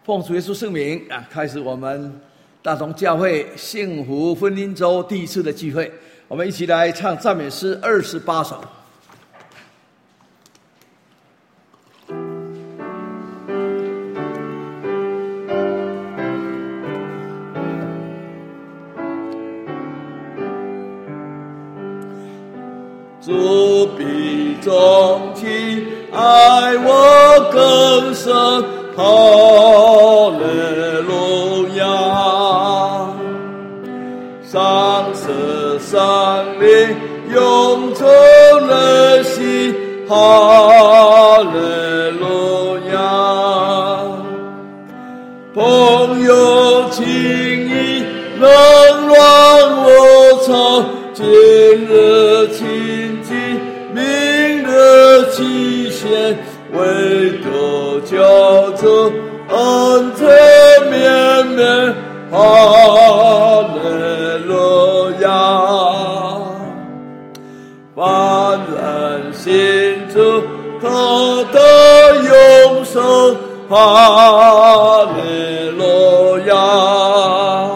奉主耶稣圣名开始我们大同教会幸福婚姻周第一次的聚会，我们一起来唱赞美诗28首。 主比从前爱我更深，哈利路亚！上次上灵永存的心，哈利路亚！朋友情谊能让我唱，今日亲近，明日期限，唯独叫这恩赐绵绵，哈利路亚！凡人信主，他的永生，哈利路亚！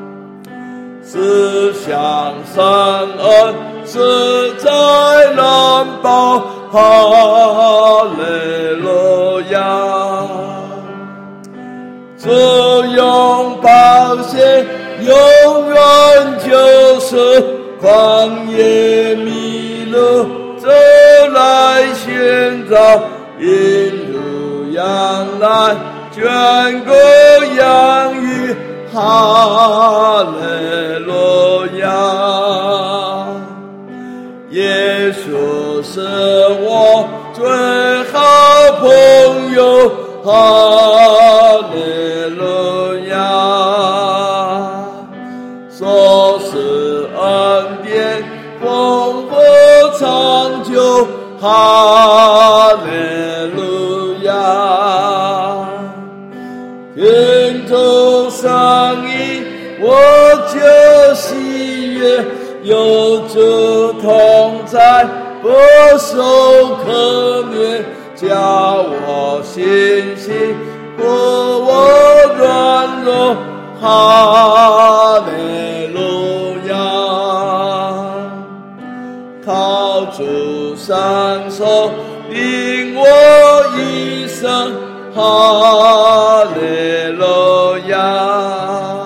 思想善恶实在难报，哈利路亚！只用宝血永远就是旷野迷路，这来寻找引入羊来眷顾养育，哈利路亚！耶稣是我最好朋友，哈利路亚！说是恩典丰富长久，哈利路亚！听众声音，我就喜悦，有主同在，不受可怜，叫我信心，不我软弱，哈利路亚！靠主双手领我一生，哈利路亚！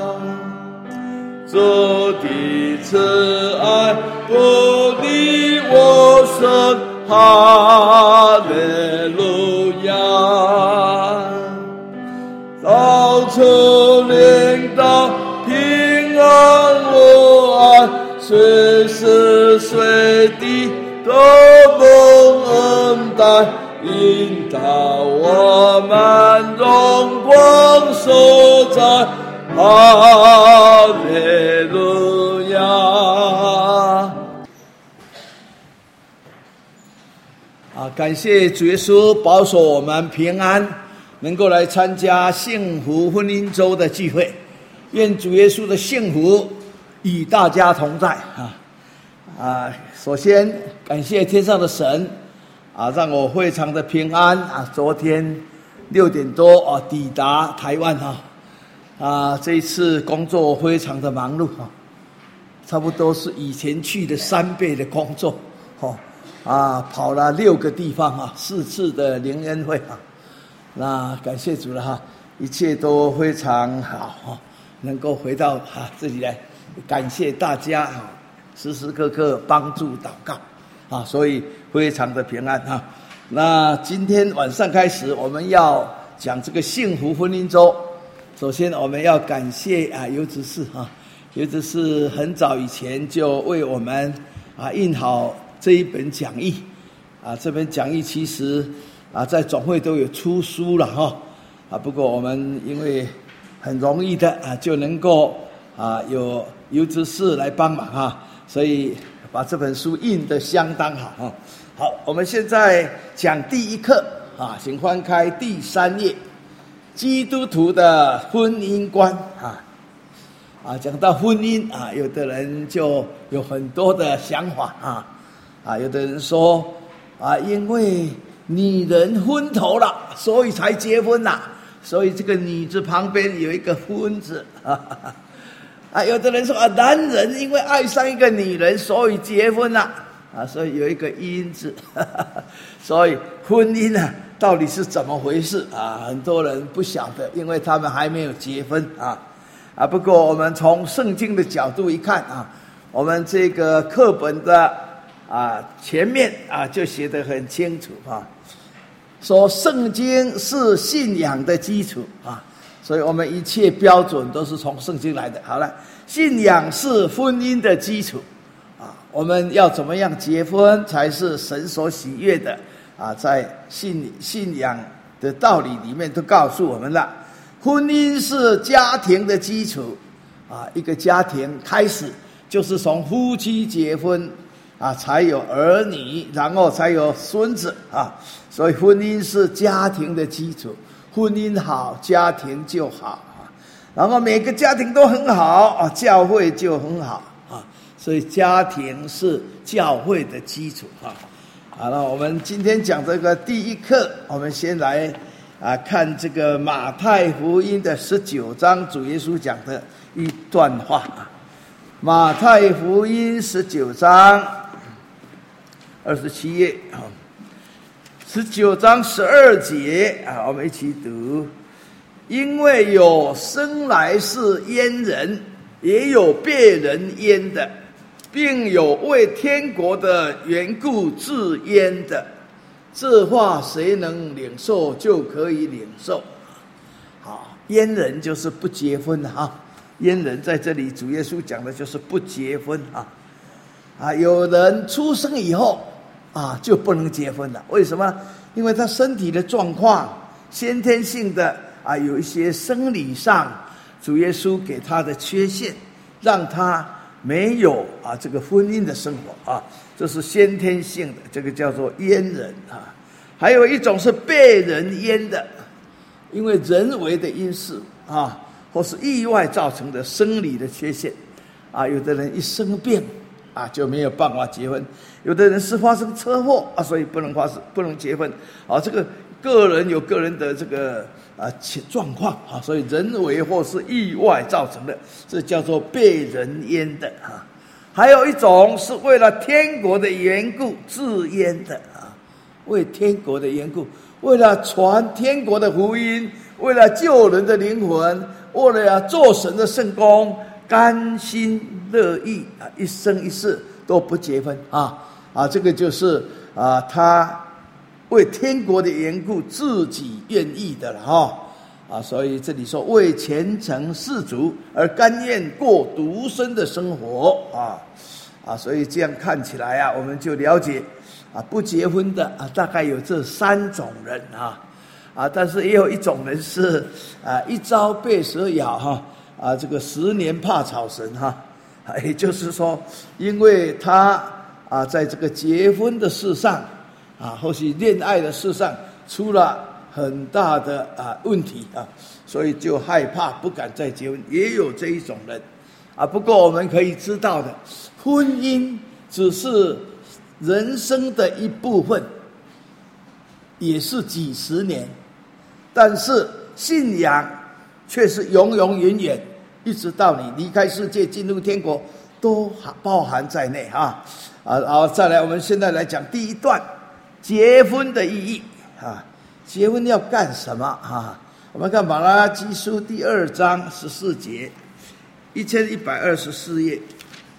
主的慈爱不离我身，哈利路亚！到处领导平安无碍，随时随地都蒙恩待，引导我们荣光所在，哈利路亚！ 感谢主耶稣保守我们平安，能够来参加幸福婚姻周的聚会。愿主耶稣的幸福与大家同在首先感谢天上的神让我非常的平安昨天6点多抵达台湾这一次工作非常的忙碌差不多是以前去的3倍的工作跑了6个地方4次的灵恩会那感谢主了一切都非常好能够回到这里来，感谢大家时时刻刻帮助祷告所以非常的平安那今天晚上开始我们要讲这个幸福婚姻周。首先我们要感谢尤执事尤执事很早以前就为我们印好这一本讲义这本讲义其实在总会都有出书了不过我们因为很容易的就能够有尤执事来帮忙所以把这本书印得相当好好，我们现在讲第一课请翻开第3页，基督徒的婚姻观讲到婚姻有的人就有很多的想法有的人说因为女人昏头了，所以才结婚所以这个女字旁边有一个婚字有的人说男人因为爱上一个女人所以结婚了所以有一个姻字所以婚姻到底是怎么回事很多人不晓得，因为他们还没有结婚不过我们从圣经的角度一看我们这个课本的前面就写得很清楚说圣经是信仰的基础所以我们一切标准都是从圣经来的。好了，信仰是婚姻的基础我们要怎么样结婚才是神所喜悦的在信仰的道理里面都告诉我们了。婚姻是家庭的基础一个家庭开始就是从夫妻结婚才有儿女，然后才有孙子所以婚姻是家庭的基础，婚姻好，家庭就好然后每个家庭都很好教会就很好所以家庭是教会的基础好了，我们今天讲这个第一课，我们先来看这个马太福音的19章主耶稣讲的一段话马太福音19章27页19章12节我们一起读。因为有生来是阉人，也有被人阉的，并有为天国的缘故自阉的，这话谁能领受就可以领受。好，阉人就是不结婚阉人在这里主耶稣讲的就是不结婚有人出生以后就不能结婚了。为什么？因为他身体的状况先天性的有一些生理上主耶稣给他的缺陷，让他没有这个婚姻的生活这是先天性的，这个叫做阉人还有一种是被人阉的，因为人为的因素或是意外造成的生理的缺陷有的人一生病就没有办法结婚，有的人是发生车祸所以不能结婚这个个人有个人的这个状况所以人为或是意外造成的，这叫做被人阉的还有一种是为了天国的缘故自阉的为天国的缘故，为了传天国的福音，为了救人的灵魂，为了做神的圣工，甘心乐意一生一世都不结婚这个就是他为天国的缘故自己愿意的了所以这里说为虔诚事主而甘愿过独身的生活所以这样看起来我们就了解不结婚的大概有这3种人但是也有一种人是一朝被蛇咬这个10年怕草绳也就是说因为他在这个结婚的事上或是恋爱的事上出了很大的问题所以就害怕不敢再结婚，也有这一种人不过我们可以知道的，婚姻只是人生的一部分，也是几十年，但是信仰却是永永远远，一直到你离开世界进入天国都包含在内然后再来我们现在来讲第一段结婚的意义结婚要干什么我们看马拉基书第2章14节1124页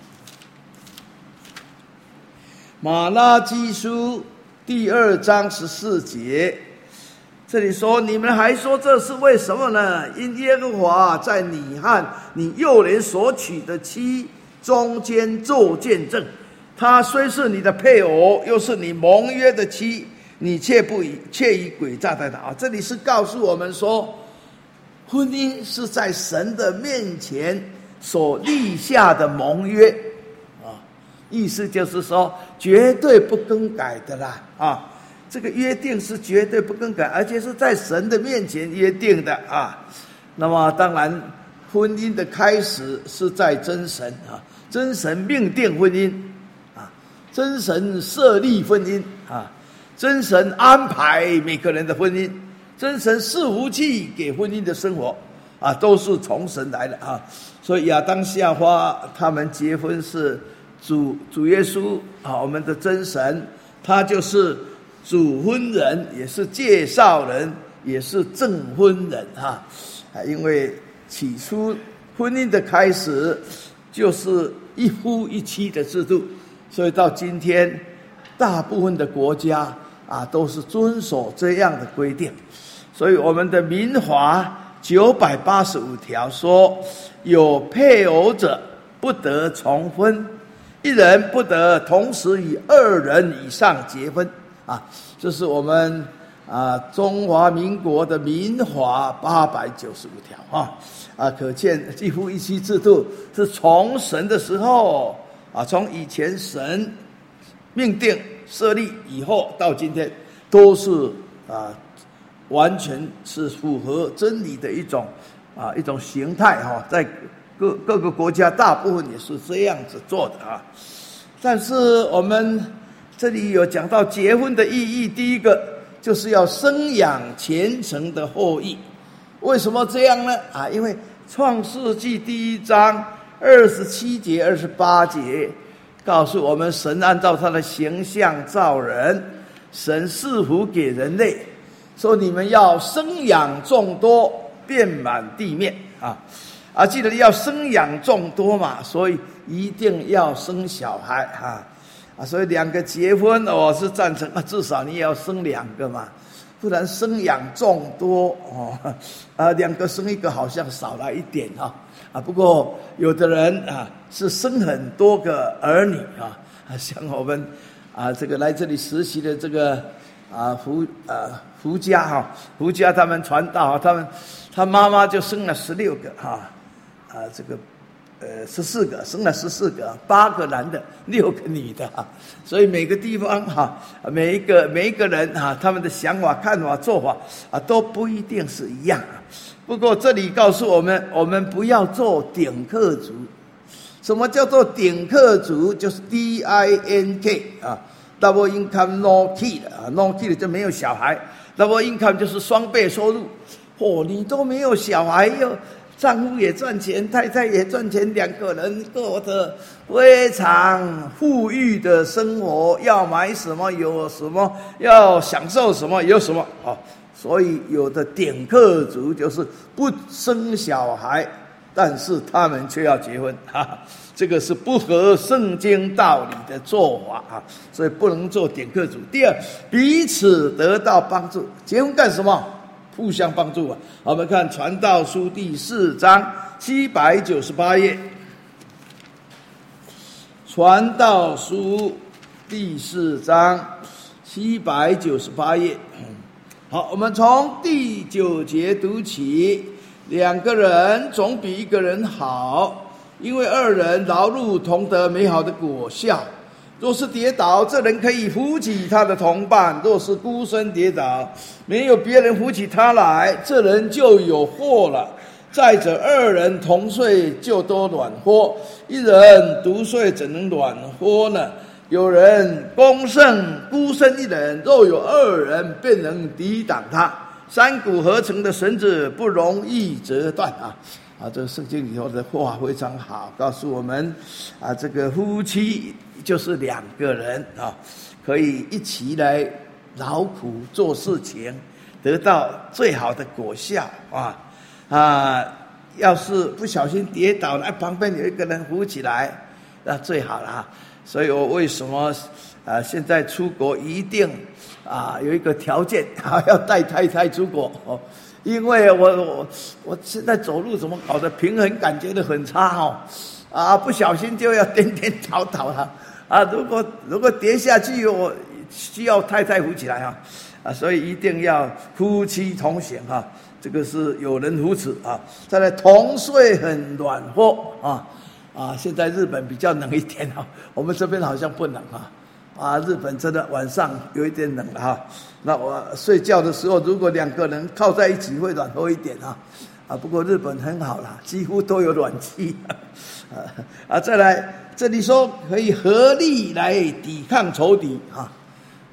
马拉基书第2章14节，这里说你们还说这是为什么呢？因耶和华在你和你幼年所娶的妻中间做见证，她虽是你的配偶，又是你盟约的妻，你却以诡诈待她这里是告诉我们说，婚姻是在神的面前所立下的盟约意思就是说绝对不更改的啦这个约定是绝对不更改，而且是在神的面前约定的那么当然婚姻的开始是在真神真神命定婚姻真神设立婚姻真神安排每个人的婚姻， 真神赐福气给婚姻的生活啊，都是从神来的啊。所以亚当夏娃他们结婚是主耶稣啊，我们的真神，他就是主婚人，也是介绍人，也是证婚人啊。因为起初婚姻的开始就是一夫一妻的制度，所以到今天大部分的国家啊都是遵守这样的规定。所以我们的民法985条说，有配偶者不得重婚，一人不得同时与2人以上结婚啊。这是我们中华民国的民法895条可见一夫一妻制度是从神的时候从以前神命定设立以后到今天都是完全是符合真理的一种形态在各个国家大部分也是这样子做的但是我们这里有讲到结婚的意义，第一个就是要生养虔诚的后裔。为什么这样呢？因为创世纪1章27节28节告诉我们，神按照他的形象造人，神赐福给人类，说你们要生养众多，遍满地面记得要生养众多嘛，所以一定要生小孩所以2个结婚我是赞成至少你也要生2个嘛，不然生养众多2个生1个好像少了一点不过有的人是生很多个儿女像我们这个来这里实习的这个胡家他们传道他妈妈就生了16个这个14个生了14个，8个男的，6个女的所以每个地方每一个人他们的想法看法做法都不一定是一样不过这里告诉我们不要做顶客族。什么叫做顶客族？就是 DINK double income no kid no kid 就没有小孩， double income 就是双倍收入你都没有小孩，又丈夫也赚钱，太太也赚钱，2个人过得非常富裕的生活，要买什么有什么，要享受什么有什么所以有的顶客族就是不生小孩，但是他们却要结婚这个是不合圣经道理的做法所以不能做顶客族。第二，彼此得到帮助。结婚干什么？互相帮助我们看传道书第4章798页，传道书第4章798页。好，我们从第9节读起。2个人总比1个人好，因为2人劳碌同得美好的果效。若是跌倒，这人可以扶起他的同伴；若是孤身跌倒，没有别人扶起他来，这人就有祸了。再者，2人同睡就都暖和，1人独睡怎能暖和呢？有人攻胜孤身1人，若有2人，便能抵挡他。3股合成的绳子不容易折断这个圣经里头的话非常好，告诉我们这个夫妻就是2个人可以一起来劳苦做事情，得到最好的果效要是不小心跌倒了，旁边有1个人扶起来，那最好了所以我为什么现在出国一定有一个条件要带太太出国因为我现在走路怎么搞的平衡感觉得很差不小心就要颠颠倒倒了如果跌下去我需要太太扶起来所以一定要夫妻同行这个是有人扶持再来同睡很暖和现在日本比较冷一点我们这边好像不冷日本真的晚上有一点冷那我睡觉的时候如果2个人靠在一起会暖和一点不过日本很好啦，几乎都有暖气再来这里说可以合力来抵抗仇敌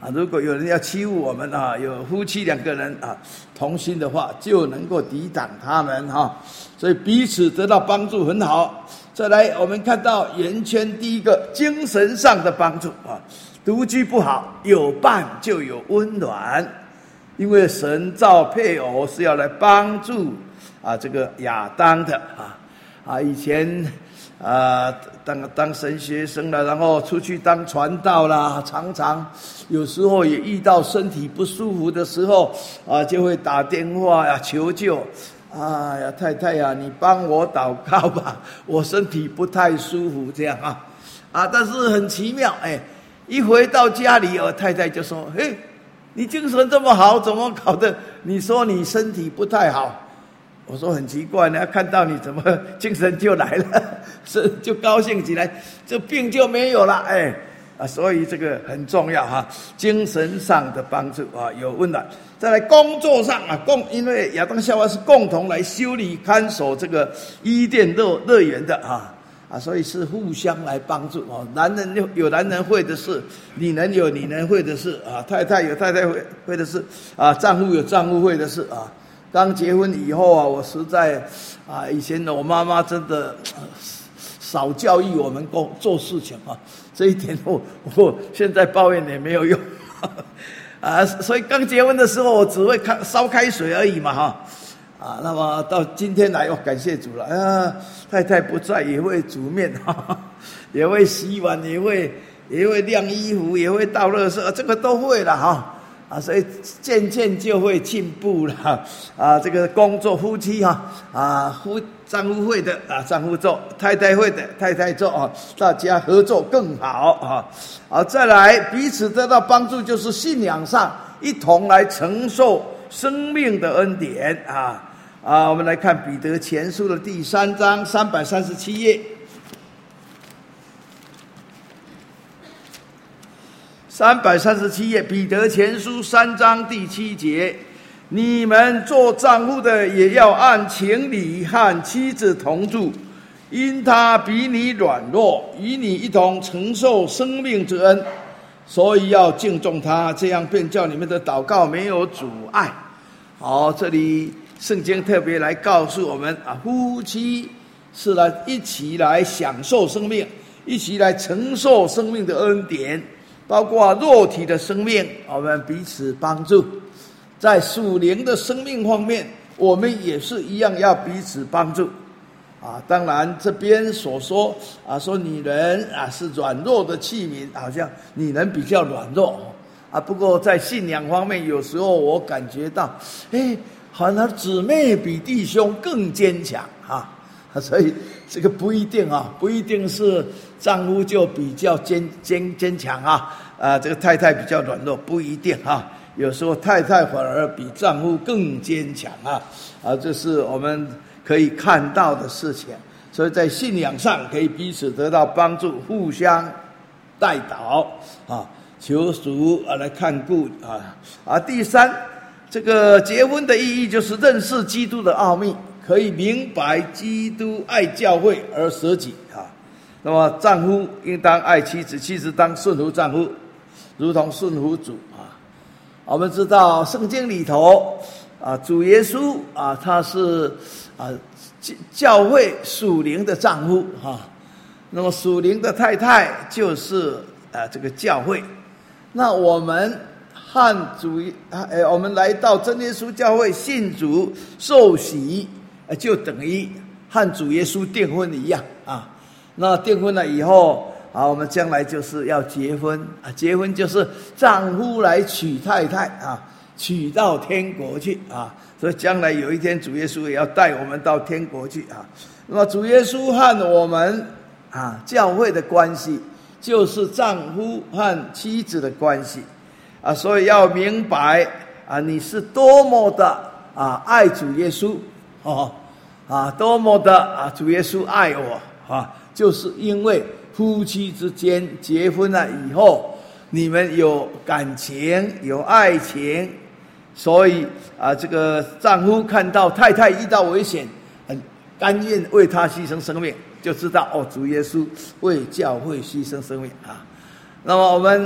如果有人要欺负我们啊，有夫妻两个人啊同心的话，就能够抵挡他们哈。所以彼此得到帮助很好。再来，我们看到圆圈第一个精神上的帮助啊，独居不好，有伴就有温暖，因为神造配偶是要来帮助这个亚当的以前当神学生了，然后出去当传道啦，常常有时候也遇到身体不舒服的时候就会打电话求救。太太呀，你帮我祷告吧，我身体不太舒服这样但是很奇妙，一回到家里，太太就说：“你精神这么好，怎么搞的？你说你身体不太好。”我说很奇怪呢，看到你怎么精神就来了，就高兴起来，这病就没有了，所以这个很重要精神上的帮助有温暖。再来工作上因为亚当夏娃是共同来修理看守这个伊甸乐园的所以是互相来帮助男人有男人会的事，女人有女人会的事太太有太太会的事丈夫有丈夫会的事刚结婚以后我实在以前我妈妈真的少教育我们做事情这一点我现在抱怨也没有用所以刚结婚的时候我只会烧开水而已嘛那么到今天来感谢主了太太不在也会煮面也会洗碗，也会晾衣服，也会倒垃圾，这个都会了所以渐渐就会进步了这个工作夫妻丈夫会的丈夫做，太太会的太太做大家合作更好再来彼此得到帮助，就是信仰上一同来承受生命的恩典我们来看彼得前书的第3章337页。337页，彼得前书3章第7节，你们做丈夫的也要按情理和妻子同住，因他比你软弱，与你一同承受生命之恩，所以要敬重他，这样便叫你们的祷告没有阻碍。这里圣经特别来告诉我们夫妻是一起来享受生命，一起来承受生命的恩典，包括肉体的生命，我们彼此帮助。在属灵的生命方面，我们也是一样要彼此帮助当然这边所说说女人是软弱的器皿，好像女人比较软弱不过在信仰方面，有时候我感觉到反而姊妹比弟兄更坚强所以这个不一定不一定是丈夫就比较坚强这个太太比较软弱，不一定有时候太太反而比丈夫更坚强这是我们可以看到的事情。所以在信仰上可以彼此得到帮助，互相代祷求主来看顾第三，这个结婚的意义就是认识基督的奥秘，可以明白基督爱教会而舍己那么丈夫应当爱妻子，妻子当顺服丈夫，如同顺服主我们知道圣经里头主耶稣他是教会属灵的丈夫那么属灵的太太就是这个教会。那我们和主我们来到真耶稣教会信主受洗，就等于和主耶稣订婚一样那订婚了以后我们将来就是要结婚结婚就是丈夫来娶太太娶到天国去所以将来有一天主耶稣也要带我们到天国去那么主耶稣和我们教会的关系就是丈夫和妻子的关系所以要明白你是多么的爱主耶稣多么的主耶稣爱我就是因为夫妻之间结婚了以后，你们有感情有爱情，所以这个丈夫看到太太遇到危险，很甘愿为她牺牲生命，就知道主耶稣为教会牺牲生命那么我们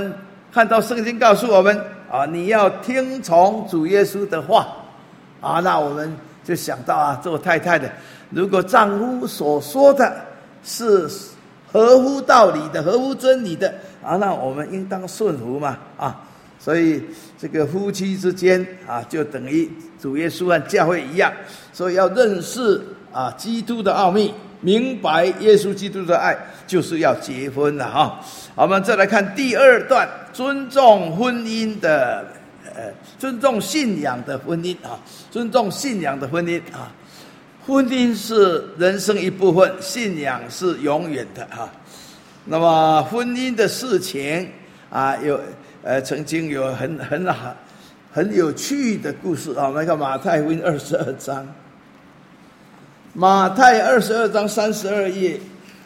看到圣经告诉我们啊，你要听从主耶稣的话啊，那我们就想到啊，做太太的，如果丈夫所说的是合乎道理的、合乎真理的啊，那我们应当顺服嘛啊。所以这个夫妻之间啊，就等于主耶稣和教会一样，所以要认识啊基督的奥秘，明白耶稣基督的爱，就是要结婚了哈。好，我们再来看第二段，尊重婚姻的尊重信仰的婚姻啊，尊重信仰的婚姻啊。婚姻是人生一部分，信仰是永远的哈。那么婚姻的事情啊，曾经有很有趣的故事啊。我们看马太福音22章，马太22章32页。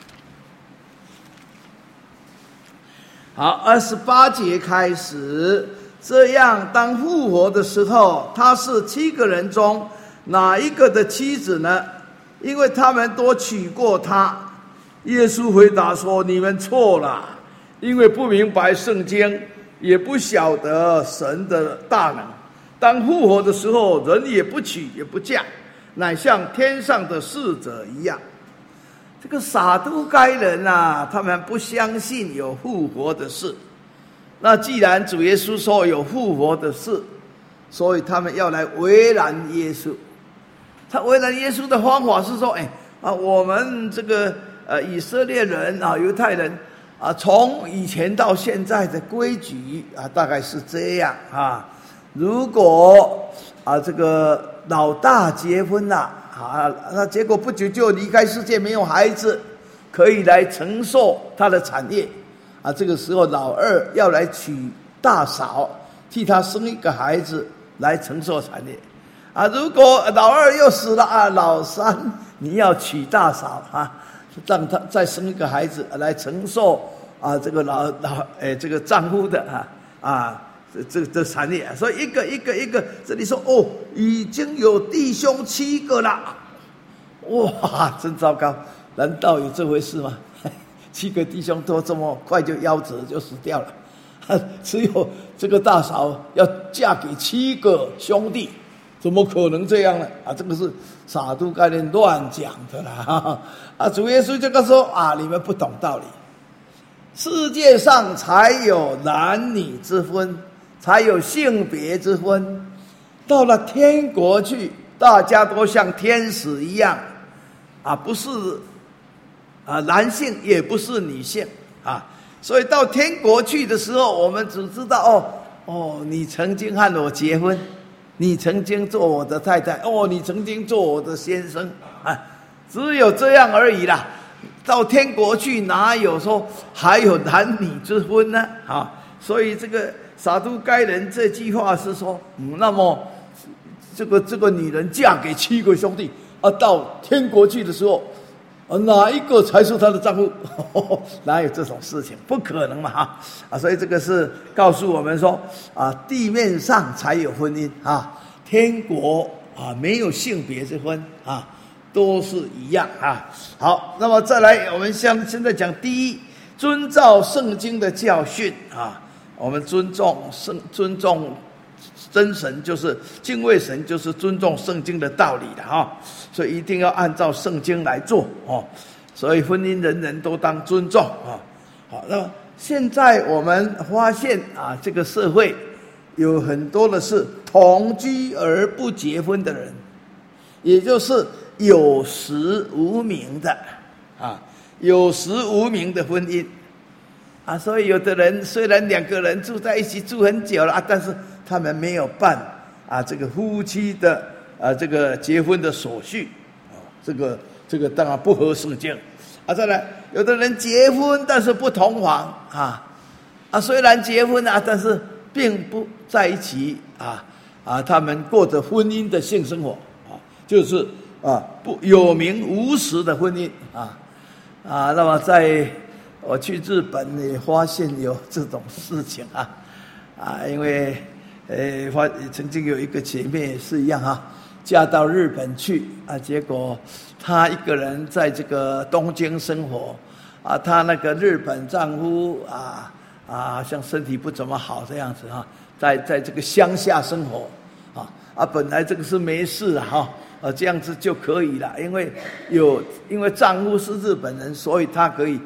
好，28节开始，这样当复活的时候，他是7个人中哪一个的妻子呢？因为他们都娶过他。耶稣回答说：你们错了，因为不明白圣经，也不晓得神的大能。当复活的时候，人也不娶也不嫁，乃像天上的使者一样。这个撒都该人啊，他们不相信有复活的事。那既然主耶稣说有复活的事，所以他们要来为难耶稣。他为难耶稣的方法是说，我们这个以色列人啊，犹太人啊，从以前到现在的规矩啊，大概是这样啊。如果啊这个老大结婚了啊，那结果不久就离开世界，没有孩子可以来承受他的产业啊。这个时候老二要来娶大嫂，替他生一个孩子来承受产业啊。如果老二又死了啊，老三你要娶大嫂啊，让他再生一个孩子来承受啊这个这个丈夫的这产业。所以一个，这里说已经有弟兄7个了，哇，真糟糕！难道有这回事吗？7个弟兄都这么快就夭折就死掉了，只有这个大嫂要嫁给7个兄弟，怎么可能这样呢？啊，这个是撒都该人乱讲的啦！啊，主耶稣就跟说啊，你们不懂道理，世界上才有男女之分，才有性别之分。到了天国去，大家都像天使一样啊，不是男性，也不是女性啊。所以到天国去的时候，我们只知道你曾经和我结婚，你曾经做我的太太，你曾经做我的先生啊，只有这样而已啦。到天国去哪有说还有男女之分呢？啊，所以这个撒都该人这句话是说，那么这个女人嫁给7个兄弟啊，到天国去的时候，哪一个才是她的丈夫？哪有这种事情？不可能嘛！所以这个是告诉我们说地面上才有婚姻啊，天国没有性别之分啊，都是一样啊。好，那么再来，我们现在讲第一，遵照圣经的教训啊，我们尊重真神，就是敬畏神，就是尊重圣经的道理的哈。所以一定要按照圣经来做所以婚姻人人都当尊重啊。好，那么现在我们发现这个社会有很多的是同居而不结婚的人，也就是有实无名的有实无名的婚姻所以有的人虽然2个人住在一起住很久了但是他们没有办这个夫妻的这个结婚的手续这个当然不合圣经再来，有的人结婚但是不同房虽然结婚但是并不在一起他们过着婚姻的性生活就是不有名无实的婚姻那么我去日本也发现有这种事情因为曾经有一个姐妹也是一样嫁到日本去结果她一个人在这个东京生活她那个日本丈夫像身体不怎么好这样子在这个乡下生活本来这个是没事这样子就可以了，因为丈夫是日本人，所以他可以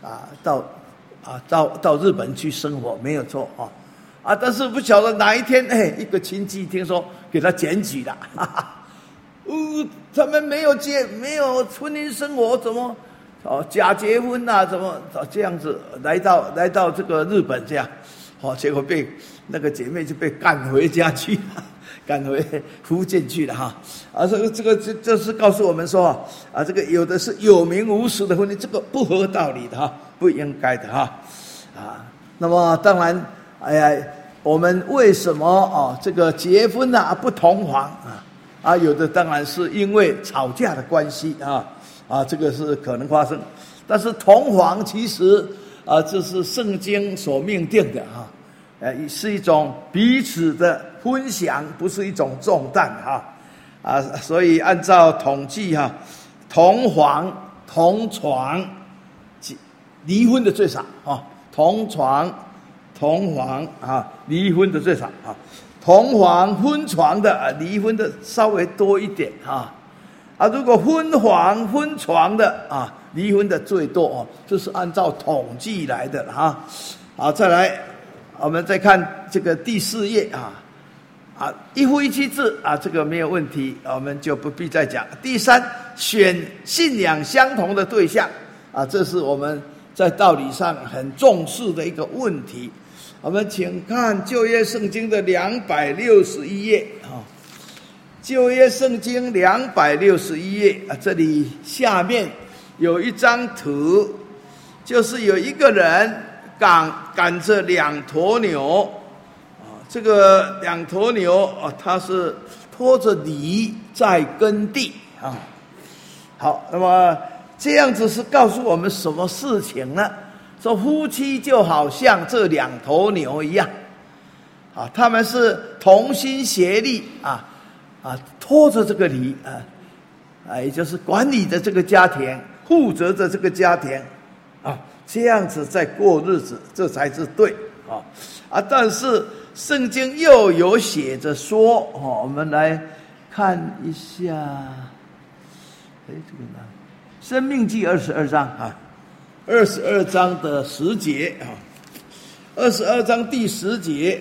到日本去生活，没有错但是不晓得哪一天一个亲戚听说给他检举了，他们没有婚姻生活，怎么假结婚怎么这样子来到这个日本这样结果被那个姐妹就被赶回家去，赶回福建去了这是告诉我们说这个有的是有名无实的婚姻，这个不合道理的不应该的那么当然我们为什么这个结婚不同房有的当然是因为吵架的关系这个是可能发生，但是同房其实这是圣经所命定的是一种彼此的分享，不是一种重担所以按照统计同房同床离婚的最少同床同房离婚的最少同房分床的离婚的稍微多一点如果分房分床的离婚的最多这是按照统计来的好，再来我们再看这个第4页一夫一妻制这个没有问题，我们就不必再讲。第3，选信仰相同的对象这是我们在道理上很重视的一个问题。我们请看旧约圣经的261页旧约圣经261页这里下面有一张图，就是有一个人赶着2头牛这个2头牛他是拖着犁在耕地好，那么这样子是告诉我们什么事情呢？说夫妻就好像这2头牛一样他们是同心协力拖着这个犁也就是管理着这个家庭，负责着这个家庭这样子在过日子，这才是对但是圣经又有写着说我们来看一下这个呢，申命记22章22章的10节22章第10节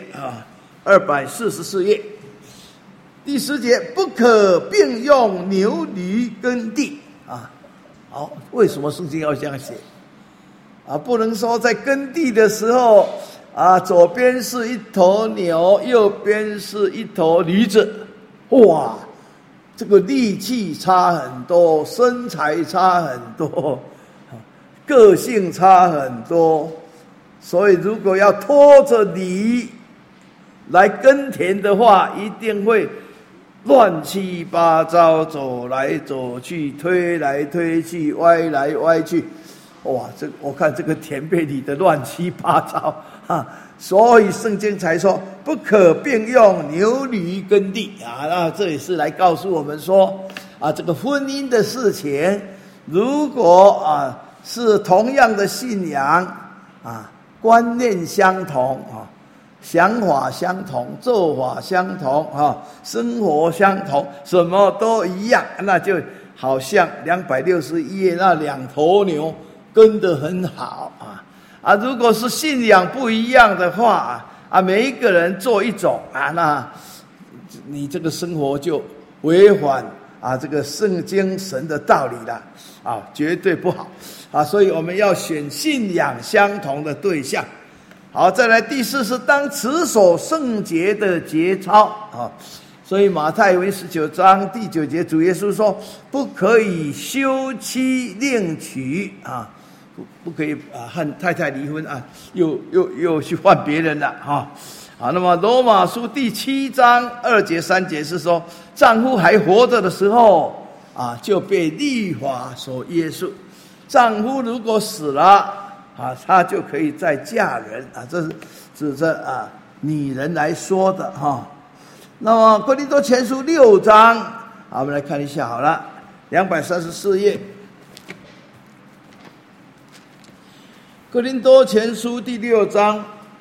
244页第10节，不可并用牛驴耕地好，为什么圣经要这样写不能说在耕地的时候左边是一头牛，右边是一头驴子，哇，这个力气差很多，身材差很多，个性差很多，所以如果要拖着犁来耕田的话，一定会乱七八糟，走来走去，推来推去，歪来歪去，哇，我看这个田被犁得乱七八糟所以圣经才说不可并用牛驴耕地那这也是来告诉我们说这个婚姻的事情，如果是同样的信仰观念相同想法相同，做法相同生活相同，什么都一样，那就好像261页那2头牛跟得很好如果是信仰不一样的话每一个人做一种那你这个生活就违反这个圣经神的道理了绝对不好所以我们要选信仰相同的对象。好，再来第4是当持守圣洁的节操所以马太福音19章第9节主耶稣说不可以休妻另娶不可以和太太离婚又去换别人了那么罗马书第7章2节3节是说丈夫还活着的时候就被律法所约束，丈夫如果死了她就可以再嫁人这是指着女人来说的那么哥林多前书6章我们来看一下好了234页哥林多前书第6章，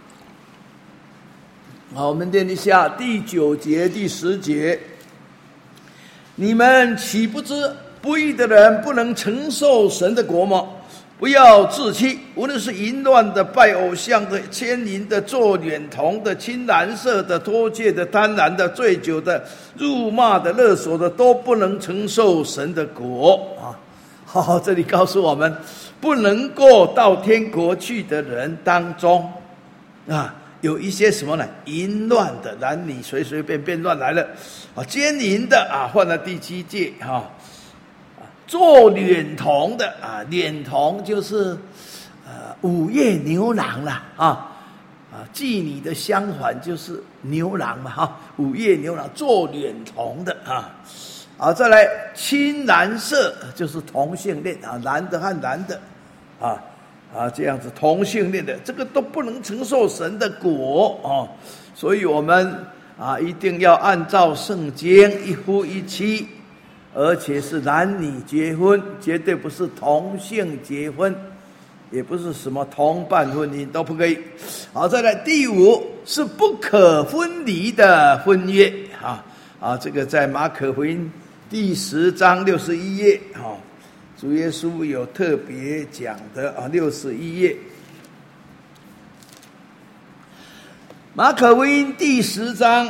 好，我们念一下第9节、第10节。你们岂不知不义的人不能承受神的国吗？不要自欺，无论是淫乱的、拜偶像的、奸淫的、做娈童的、亲男色的、脱戒的、贪婪的、醉酒的、辱骂的、勒索的，都不能承受神的国啊！好，这里告诉我们，不能够到天国去的人当中啊，有一些什么呢？淫乱的，男女随随便便乱来了啊；奸淫的啊，犯了第7戒啊；做娈童的啊，娈童就是午夜牛郎啦啊。妓女的相反就是牛郎嘛哈，午夜牛郎，做娈童的啊。好，再来亲男色就是同性恋啊，男的和男的这样子同性恋的，这个都不能承受神的国啊。所以我们一定要按照圣经一夫一妻，而且是男女结婚，绝对不是同性结婚，也不是什么同伴婚姻，都不可以。好，再来第5是不可分离的婚约这个在马可福音第10章61页主耶稣有特别讲的61页，马可福音第10章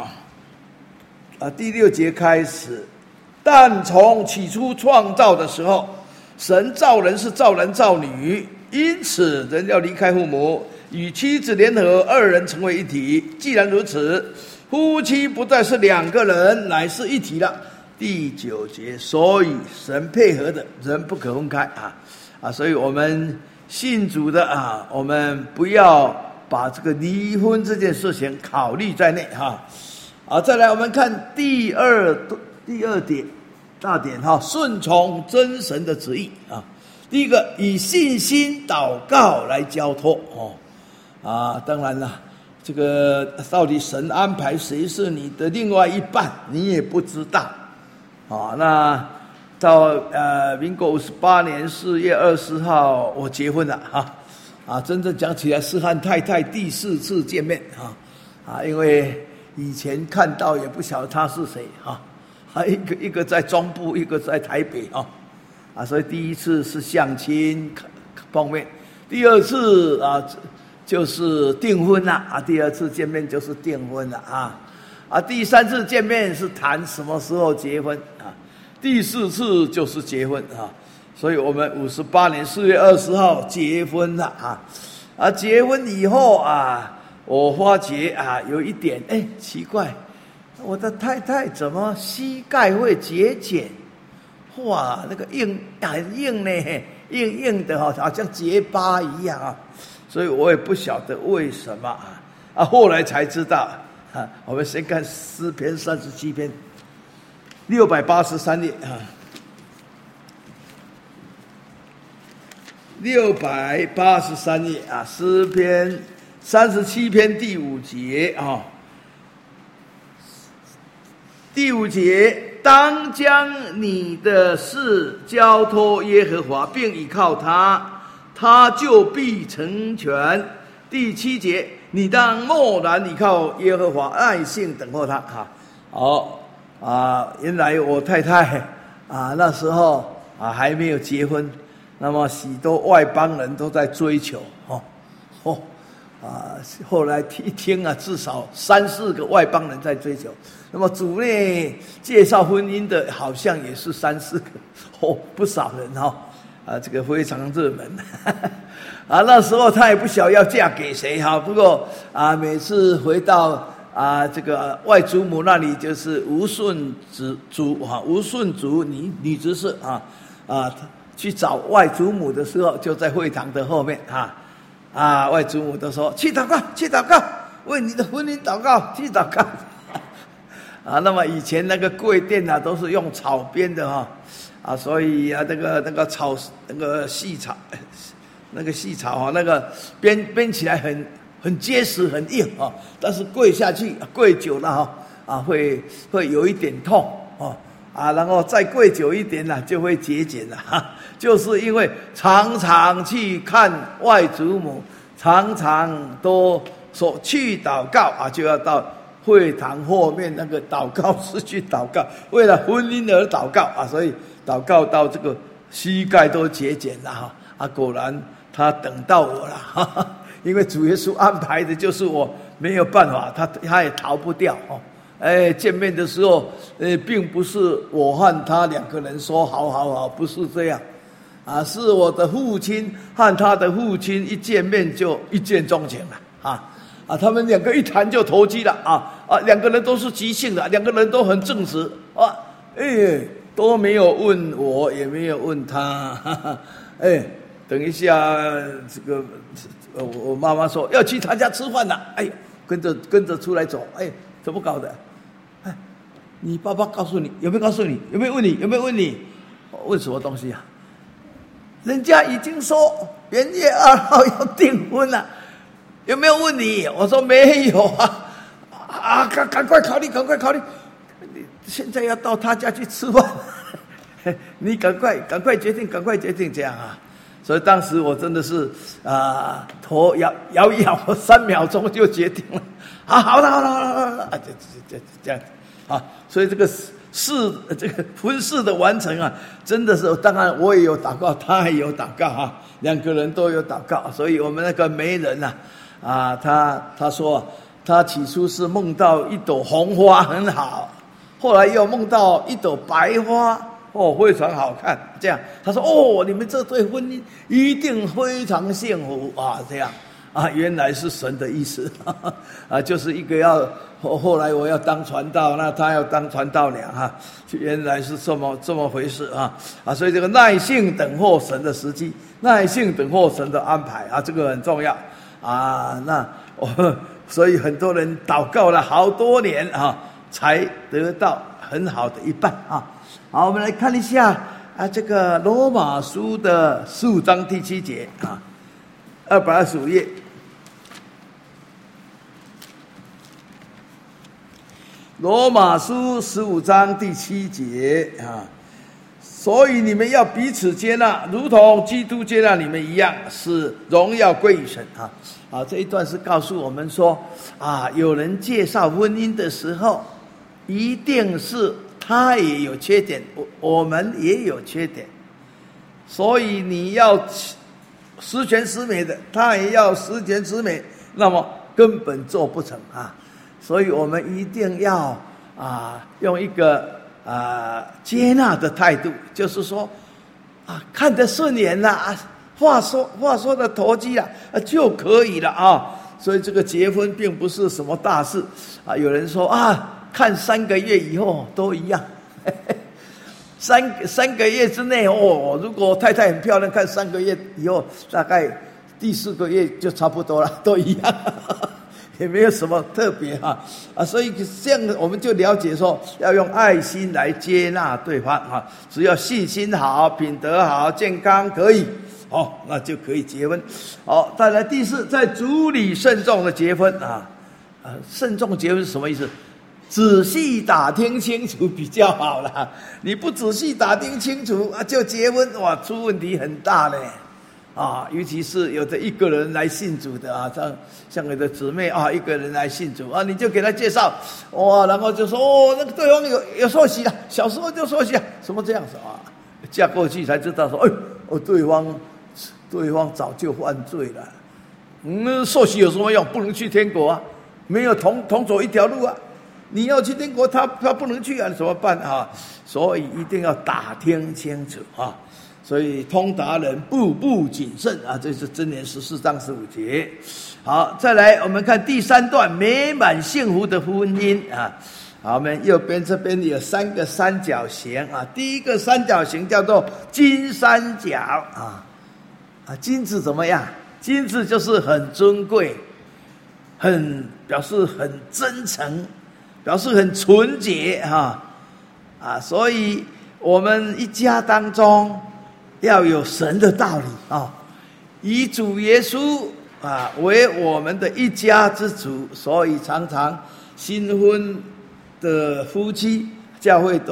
第6节开始。但从起初创造的时候，神造人是造男造女，因此人要离开父母，与妻子联合，二人成为一体。既然如此，夫妻不再是2个人，乃是一体了。第9节，所以神配合的人不可分开所以我们信主的我们不要把这个离婚这件事情考虑在内再来我们看第二点大点顺从真神的旨意第一个，以信心祷告来交托当然了，这个到底神安排谁是你的另外一半，你也不知道那到民国58年4月20号我结婚了真正讲起来是和太太第4次见面因为以前看到也不晓得他是谁一个在中部，一个在台北所以第1次是相亲碰面，第2次就是订婚了第2次见面就是订婚了第3次见面是谈什么时候结婚第4次就是结婚所以我们58年4月20号结婚了结婚以后我发觉有一点奇怪，我的太太怎么膝盖会节俭？哇，那个硬很硬呢，硬硬的好像结疤一样所以我也不晓得为什么后来才知道我们先看诗篇37篇683页683页诗篇37篇第5节第5节，当将你的事交托耶和华，并倚靠他，他就必成全。第7节，你当默然倚靠耶和华，耐性等候他原来我太太那时候还没有结婚，那么许多外邦人都在追求后来一听至少3、4个外邦人在追求。那么主内介绍婚姻的好像也是3、4个不少人这个非常热门那时候她也不晓得要嫁给谁不过每次回到这个外祖母那里，就是吴顺族女执事去找外祖母的时候，就在会堂的后面外祖母都说去祷告，为你的婚姻祷告，去祷告那么以前那个柜垫都是用草编的所以那个草那个细草那个编起来很结实很硬但是跪下去跪久了会有一点痛然后再过久一点就会节俭了就是因为常常去看外祖母，常常都说去祷告就要到会堂后面那个祷告室去祷告，为了婚姻而祷告所以祷告到这个膝盖都节俭了果然他等到我了因为主耶稣安排的就是我，没有办法，他也逃不掉见面的时候并不是我和他两个人说好，不是这样是我的父亲和他的父亲一见面就一见钟情了他们两个一谈就投机了两个人都是即兴的，两个人都很正直都没有问我，也没有问他等一下这个我妈妈说要去他家吃饭了跟着出来走怎么搞的你爸爸告诉你，有没有告诉你，有没有问你问什么东西人家已经说元月2号要订婚了，有没有问你？我说没有赶快考虑，现在要到他家去吃饭你赶快决定这样所以当时我真的是头摇3秒钟就决定了好了这样所以这个婚事的完成真的是，当然我也有祷告，他也有祷告两个人都有祷告。所以我们那个媒人他说他起初是梦到一朵红花很好，后来又梦到一朵白花非常好看，这样他说你们这对婚姻一定非常幸福这样原来是神的意思就是一个要后来我要当传道，那他要当传道娘原来是这么回事所以这个耐性等候神的时机，耐性等候神的安排这个很重要那所以很多人祷告了好多年才得到很好的一半好，我们来看一下这个罗马书的15章第7节225页。罗马书15章第7节所以你们要彼此接纳，如同基督接纳你们一样，使荣耀归于神这一段是告诉我们说有人介绍婚姻的时候，一定是他也有缺点，我们也有缺点，所以你要十全十美的，他也要十全十美，那么根本做不成所以我们一定要用一个接纳的态度，就是说看得顺眼话说的投机就可以了所以这个结婚并不是什么大事有人说看3个月以后都一样三个月之内如果太太很漂亮，看3个月以后大概第4个月就差不多了，都一样也没有什么特别所以这样我们就了解说，要用爱心来接纳对方只要信心好，品德好，健康可以那就可以结婚再来第4，在主里慎重的结婚慎重结婚是什么意思？仔细打听清楚比较好啦，你不仔细打听清楚就结婚出问题很大嘞尤其是有的一个人来信主的像有的姊妹一个人来信主你就给他介绍然后就说那个对方有受洗了，小时候就受洗了，什么这样子嫁过去才知道说对方早就犯罪了受洗有什么用？不能去天国没有同走一条路你要去天国他不能去怎么办所以一定要打听清楚所以通达人步步谨慎这是箴言14章15节。好，再来我们看第3段，美满幸福的婚姻好，我们右边这边有3个三角形第一个三角形叫做金三角金字怎么样？金字就是很尊贵，表示很真诚，表示很纯洁所以我们一家当中要有神的道理以主耶稣为我们的一家之主，所以常常新婚的夫妻教会都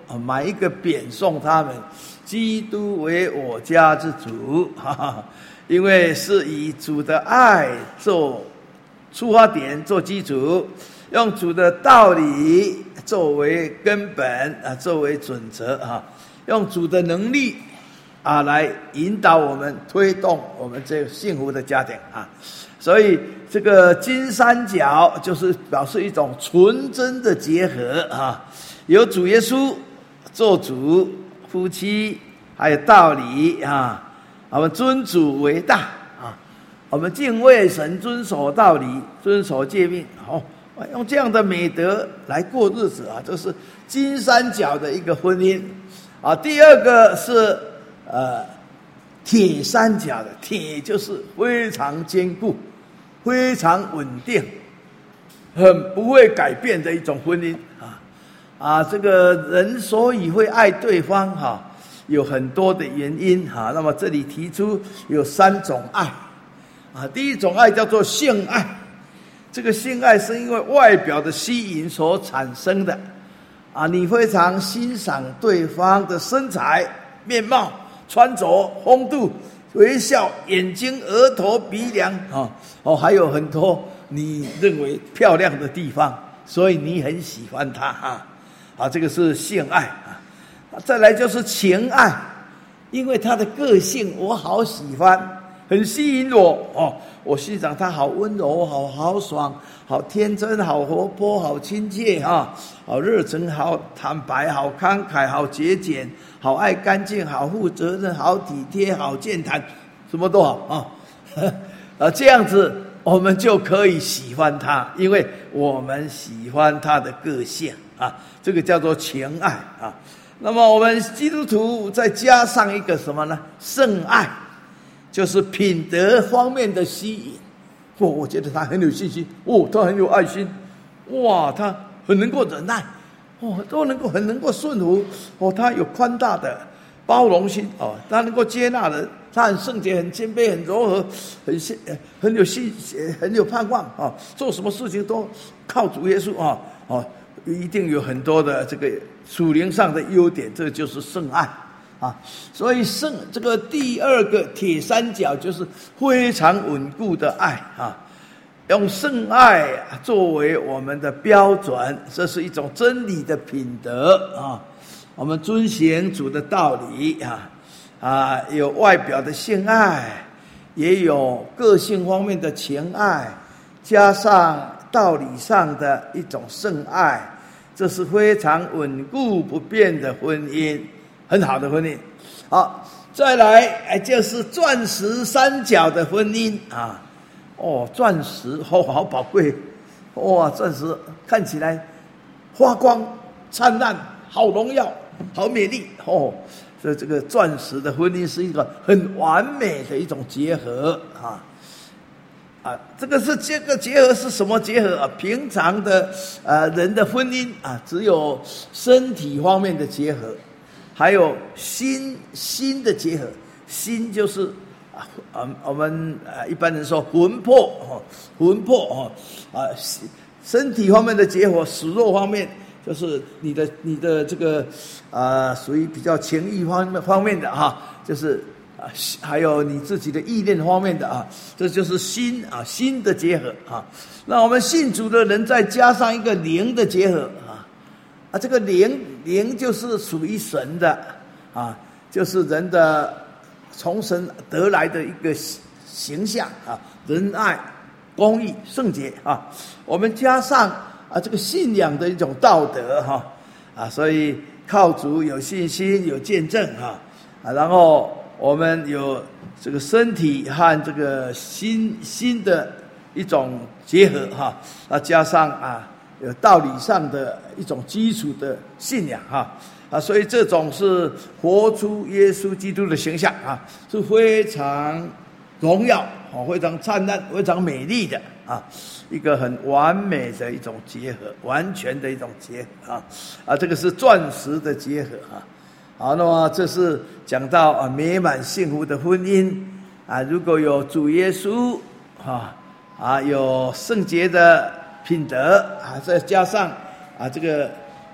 买一个匾送他们，基督为我家之主，因为是以主的爱做出发点，做基础，用主的道理作为根本作为准则用主的能力来引导我们，推动我们这个幸福的家庭所以这个金三角就是表示一种纯真的结合有主耶稣做主，夫妻还有道理我们尊主为大我们敬畏神，遵守道理，遵守诫命用这样的美德来过日子这是金三角的一个婚姻第二个是铁三角的，铁就是非常坚固，非常稳定，很不会改变的一种婚姻这个人所以会爱对方有很多的原因那么这里提出有3种爱第一种爱叫做性爱，这个性爱是因为外表的吸引所产生的你非常欣赏对方的身材、面貌、穿着、风度、微笑、眼睛、额头、鼻梁还有很多你认为漂亮的地方，所以你很喜欢他这个是性爱再来就是情爱，因为他的个性我好喜欢，很吸引我我欣赏他好温柔，好豪爽，好天真，好活泼，好亲切好热忱，好坦白，好慷慨，好节俭，好爱干净，好负责任，好体贴，好健谈，什么都好这样子我们就可以喜欢他，因为我们喜欢他的个性这个叫做情爱那么我们基督徒再加上一个什么呢？圣爱，就是品德方面的吸引我觉得他很有信心他很有爱心他很能够忍耐很能够顺服他有宽大的包容心他能够接纳人，他很圣洁，很谦卑，很柔和，很有信很有盼望做什么事情都靠主耶稣一定有很多的这个属灵上的优点，这就是圣爱所以这个第二个铁三角就是非常稳固的爱用圣爱作为我们的标准，这是一种真理的品德我们遵行主的道理有外表的性爱，也有个性方面的情爱，加上道理上的一种圣爱，这是非常稳固不变的婚姻，很好的婚姻好，再来就是钻石三角的婚姻钻石好宝贵钻石看起来发光灿烂，好荣耀，好美丽所以这个钻石的婚姻是一个很完美的一种结合这个结合是什么结合平常的人的婚姻只有身体方面的结合，还有心的结合。心就是我们一般人说魂魄身体方面的结合，死肉方面就是你的这个属于比较情欲方面的就是还有你自己的意念方面的这就是心的结合那我们信主的人再加上一个灵的结合这个灵就是属于神的就是人的从神得来的一个形象仁爱、公义、圣洁我们加上这个信仰的一种道德所以靠主有信心有见证然后我们有这个身体和这个心的一种结合加上有道理上的一种基础的信仰所以这种是活出耶稣基督的形象是非常荣耀非常灿烂非常美丽的一个很完美的一种结合，完全的一种结合这个是钻石的结合好，那么这是讲到美满幸福的婚姻如果有主耶稣有圣洁的品德再加上这个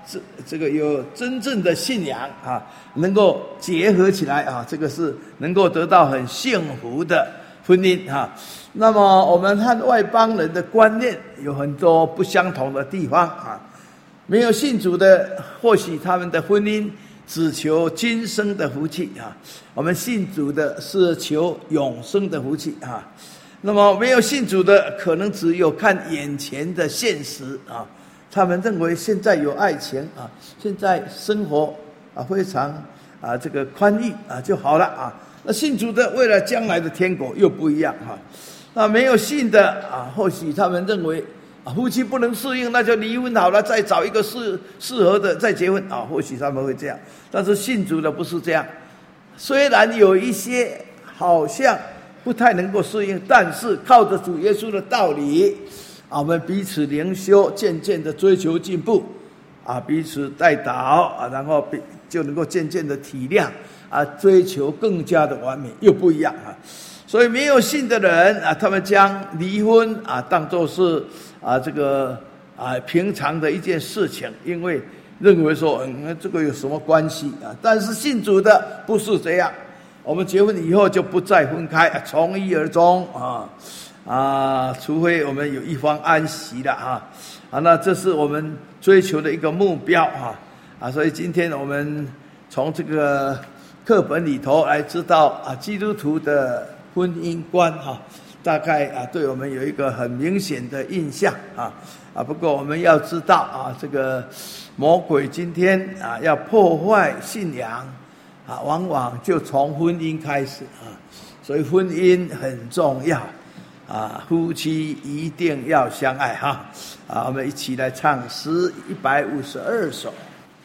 这个有真正的信仰啊，能够结合起来啊，这个是能够得到很幸福的婚姻啊。那么我们和外邦人的观念有很多不相同的地方啊。没有信主的，或许他们的婚姻只求今生的福气啊，我们信主的是求永生的福气啊。那么没有信主的，可能只有看眼前的现实啊，他们认为现在有爱情啊，现在生活啊非常啊这个宽裕啊就好了啊。那信主的为了将来的天国又不一样啊。那没有信的啊，或许他们认为夫妻不能适应，那就离婚好了，再找一个适合的再结婚啊。或许他们会这样，但是信主的不是这样。虽然有一些好像不太能够适应，但是靠着主耶稣的道理啊，我们彼此灵修，渐渐的追求进步啊，彼此代祷啊，然后就能够渐渐的体谅啊，追求更加的完美，又不一样啊。所以没有信的人啊，他们将离婚啊当作是啊这个啊平常的一件事情，因为认为说这个有什么关系啊？但是信主的不是这样，我们结婚以后就不再分开，从一而终啊，除非我们有一方安息了啊，那这是我们追求的一个目标啊，所以今天我们从这个课本里头来知道啊，基督徒的婚姻观大概对我们有一个很明显的印象不过我们要知道这个魔鬼今天要破坏信仰往往就从婚姻开始所以婚姻很重要夫妻一定要相爱我们一起来唱诗152首。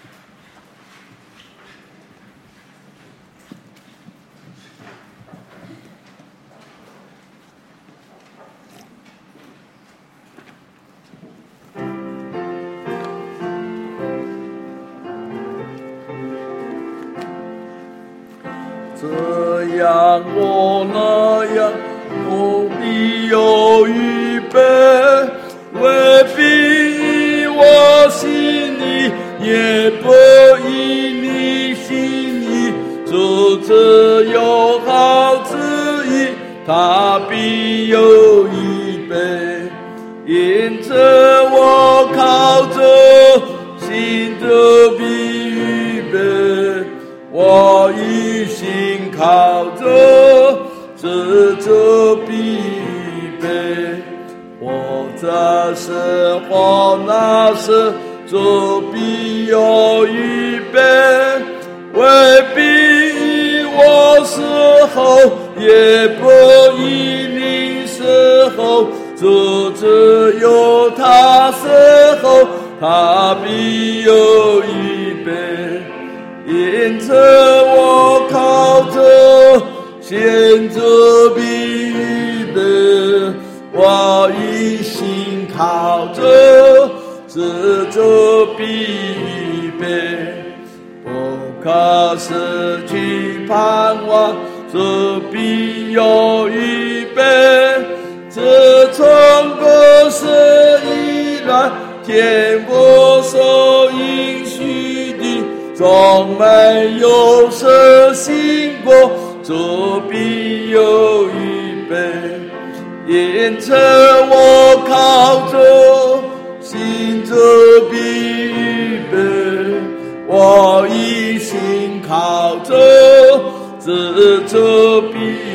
这样或那样，我必有预备，未必以我心意，也不以你心意。主这有好旨意，他必有预备。因此我靠着心就必预备，我一心靠着这必预备。我这时或那时，这必有预备，未必以我时候，也不以你时候。主只有他时候，他必有预备。因此我靠着现在必预备，我一心靠着这必预备，不可失去盼望，这必有预备。自从过世以来，天父所应许的，从没有实行过，这必有预备。因此我靠着信这必预备，我一心靠着这必